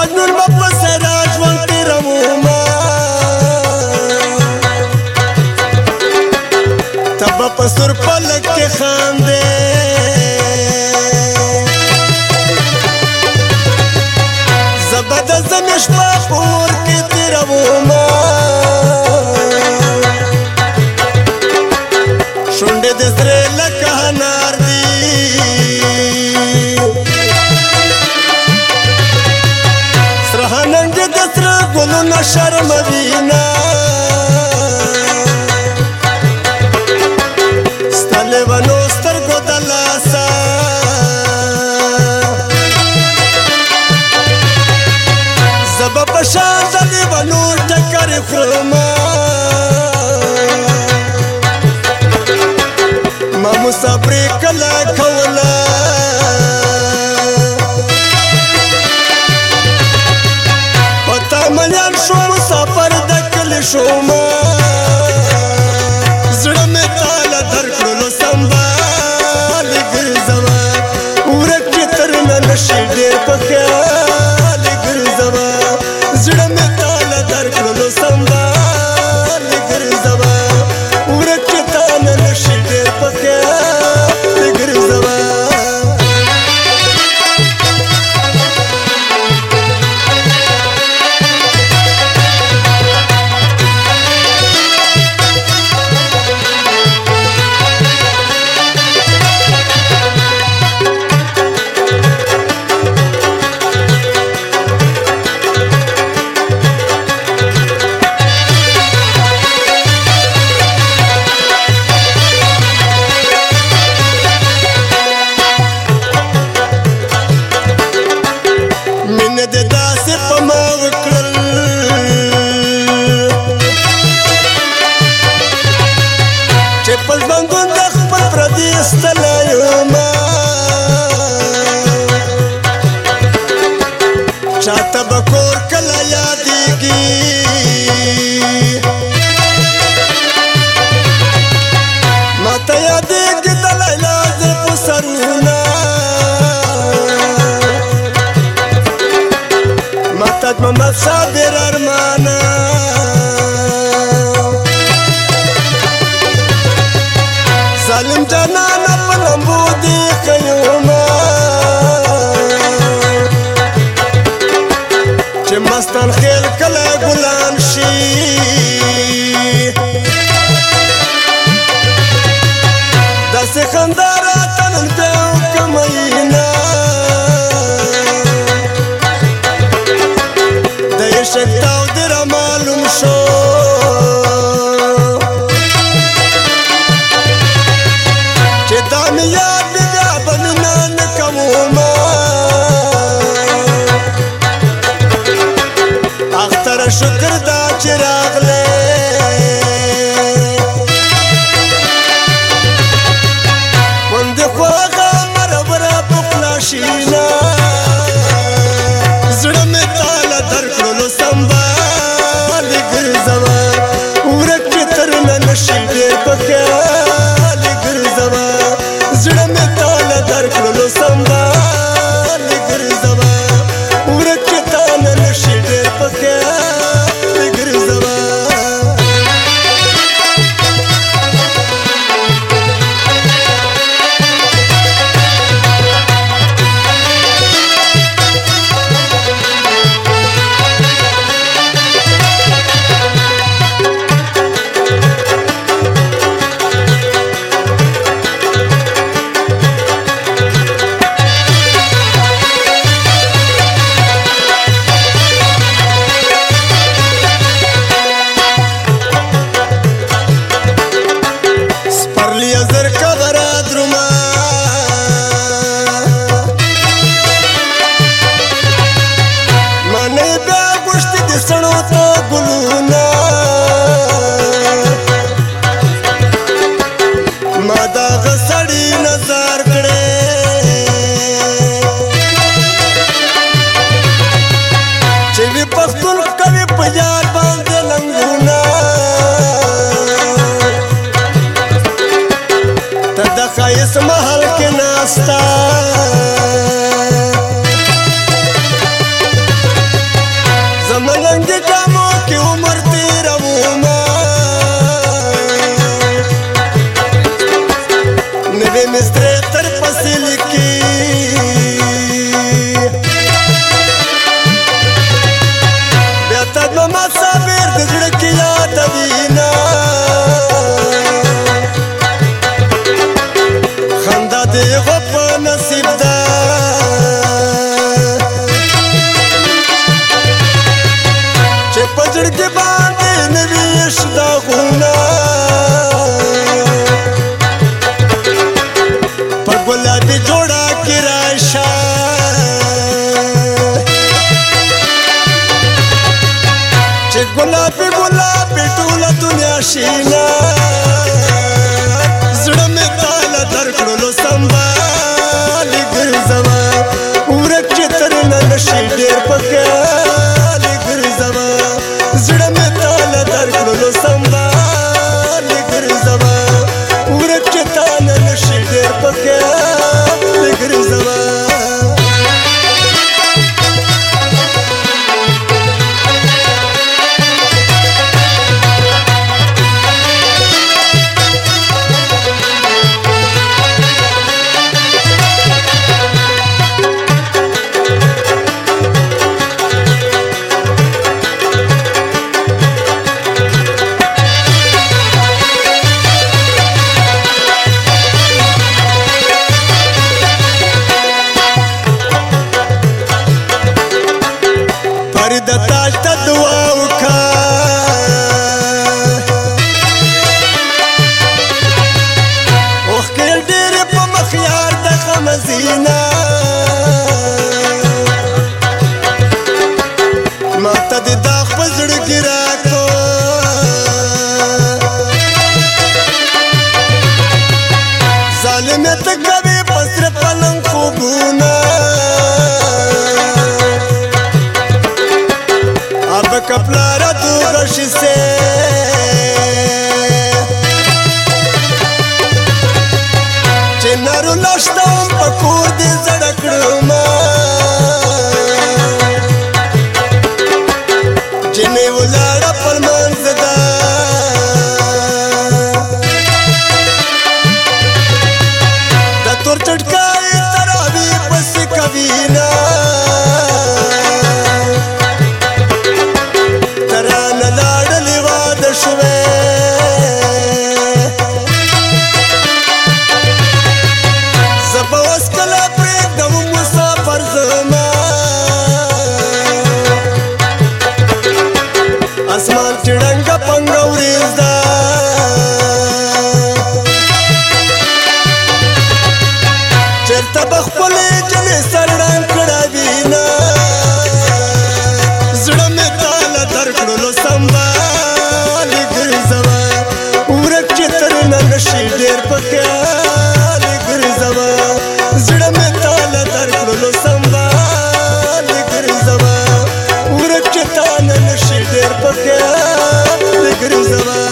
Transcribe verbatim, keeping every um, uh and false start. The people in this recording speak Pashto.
مجنون با پسرا ژوند تیرومه ته به په سور پلک کې خاندې زه به د ځمې شپه په اور کې تیرومه شونډې دې سرې لکه انار دي سره ننګې د سره ګلونه شرموینه ستا لیونو سترګو د لاسه زه به په شان د لیونو ټکرې خورمه ما مسافري کله کوله په تا ملیان شو مسافر د کلي شومه زړه مې تاله درکړلو سنبالې ګرځوه ورک چې تر نه نشي ډېر په خیال ګرځوه زړه مې تاله درکړلو سنبالې ګرځوه ورک چې تا نه نشي ډېر په خیال ګرځوه چاته به کور کله یادېږي ماته یادېږي د لیلا زلفو سرونه ماته د محمد صابر ارمانه ظالم جانانه په لمبو دې ښیومه چې مستان خیل کله ګلان شي داسې خندا راته نن بیا وکمینه د عشق تاو دې رامعلوم شو چې دا مې یاد مې بیا به مینه نه کومه شکر دا چې راغلی غوندې خواږه مربره په خوله شینه زړه مې تاله درکړلو سنبالې ګرځوه ورک چې تر نه نشي ډېر په خیال ګرځوه زړه مې تاله درکړلو سنبالې ګرځوه ورک چې تا نه نشي ډېر په خیال کې عمر تیرومه نوې مسترې تر پسې لیکي بیا تا به ما صابر د زړه کې یادوینه خندا دې غو په نصیب ده چې په زړه کې باندې نوي عشق داغونه په ګلابي جوړه کې راشه چې ګلابي ګلابي ټوله دنیا شینه زړه مې تاله درکړلو سنبالې ګرځوه ورک چې تر نه نشي ډېر په خیال ګرځوه زړه مې تاله درکړلو سنبالې ګرځوه ورک چې تا نه نشي ډېر په خیال ګرځوه فرید تاج ته دعا وکړه اوښکې ډېرې په مخ یار د غم زینه ما ته دې داغ په زړه کې راکړو ظالمې ته کوې په سره پلنګ خوبونه अब कपलारा तू गश से चिन्नरू लश्तम पकूर दी जड़कड़मा जिन्हें उलाड़ा पर मंजदा दतुर चटकाई तरावी बस कभी ना आसमान चिड़ंगा पंगौरीज़दा चरता बखपले जने सरड़ां कड़ावीना ज़ड़ा में ताला दरकड़लो संभाली गिरज़वा उरक चितर न नशी ढेर पक्याली गिरज़वा ज़ड़ा में ताला दरकड़लो संभाली गिरज़वा उरक चितर न नशी ढेर पक्याली गिरज़वा